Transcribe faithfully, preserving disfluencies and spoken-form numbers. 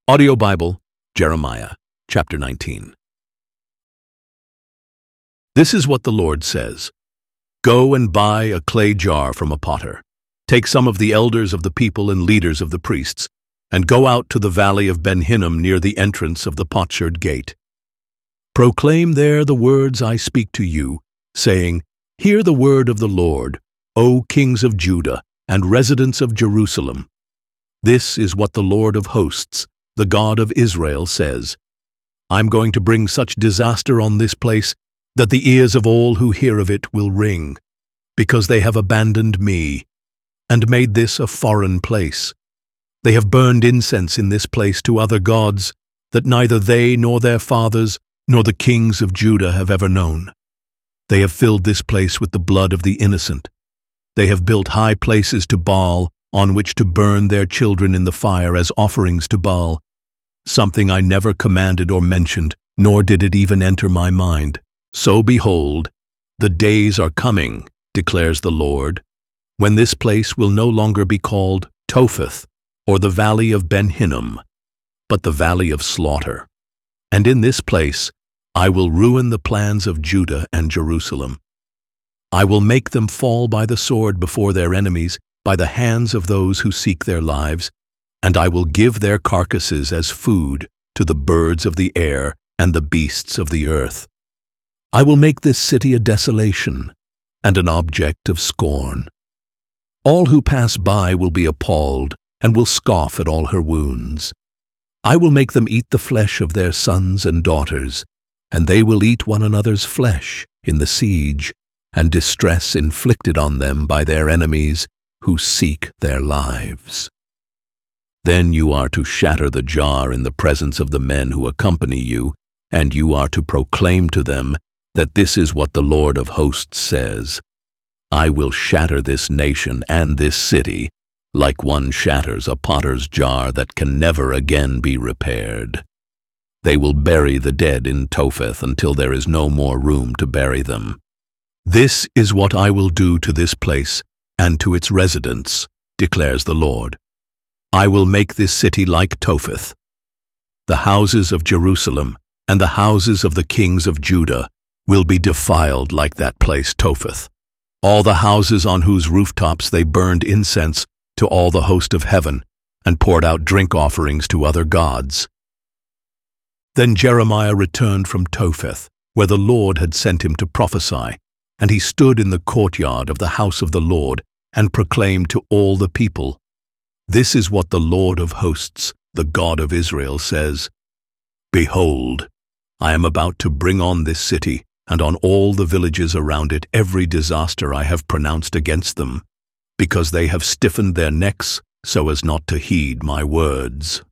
Audio Bible, Jeremiah, chapter nineteen. This is what the Lord says. Go and buy a clay jar from a potter. Take some of the elders of the people and leaders of the priests, and go out to the valley of Ben Hinnom near the entrance of the potsherd gate. Proclaim there the words I speak to you, saying, Hear the word of the Lord, O kings of Judah and residents of Jerusalem. This is what the Lord of hosts, the God of Israel, says. I'm going to bring such disaster on this place that the ears of all who hear of it will ring, because they have abandoned me and made this a foreign place. They have burned incense in this place to other gods that neither they nor their fathers nor the kings of Judah have ever known. They have filled this place with the blood of the innocent. They have built high places to Baal on which to burn their children in the fire as offerings to Baal, something I never commanded or mentioned, nor did it even enter my mind. So behold, the days are coming, declares the Lord, when this place will no longer be called Topheth, or the valley of Ben Hinnom, but the valley of slaughter. And in this place I will ruin the plans of Judah and Jerusalem. I will make them fall by the sword before their enemies, by the hands of those who seek their lives, and I will give their carcasses as food to the birds of the air and the beasts of the earth. I will make this city a desolation and an object of scorn. All who pass by will be appalled and will scoff at all her wounds. I will make them eat the flesh of their sons and daughters, and they will eat one another's flesh in the siege and distress inflicted on them by their enemies who seek their lives. Then you are to shatter the jar in the presence of the men who accompany you, and you are to proclaim to them that this is what the Lord of hosts says. I will shatter this nation and this city like one shatters a potter's jar that can never again be repaired. They will bury the dead in Topheth until there is no more room to bury them. This is what I will do to this place and to its residents, declares the Lord. I will make this city like Topheth. The houses of Jerusalem and the houses of the kings of Judah will be defiled like that place Topheth, all the houses on whose rooftops they burned incense to all the host of heaven and poured out drink offerings to other gods. Then Jeremiah returned from Topheth, where the Lord had sent him to prophesy, and he stood in the courtyard of the house of the Lord and proclaimed to all the people, This is what the Lord of hosts, the God of Israel, says. Behold, I am about to bring on this city and on all the villages around it every disaster I have pronounced against them, because they have stiffened their necks so as not to heed my words.